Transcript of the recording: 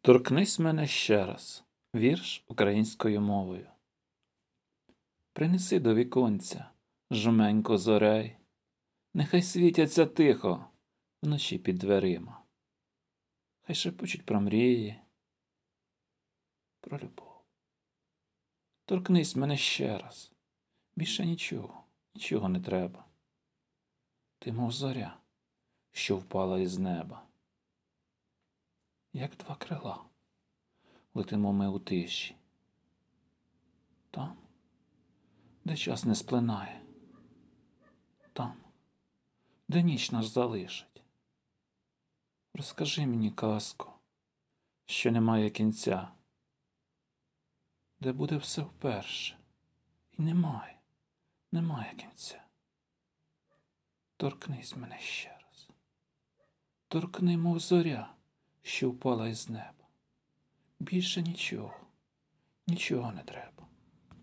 Торкнись мене ще раз. Вірш українською мовою. Принеси до віконця жменько зорей, нехай світяться тихо вночі під дверима. Хай шепочуть про мрії, про любов. Торкнись мене ще раз. Більше нічого не треба. Ти, мов зоря, що впала із неба. Як два крила летимо ми у тиші. Там, де час не сплинає. Там, де ніч нас залишить. Розкажи мені казку, що не має кінця, де буде все вперше, і немає кінця. Торкнись мене ще раз. Торкни, мов зоря, що впала із неба. Більше нічого не треба.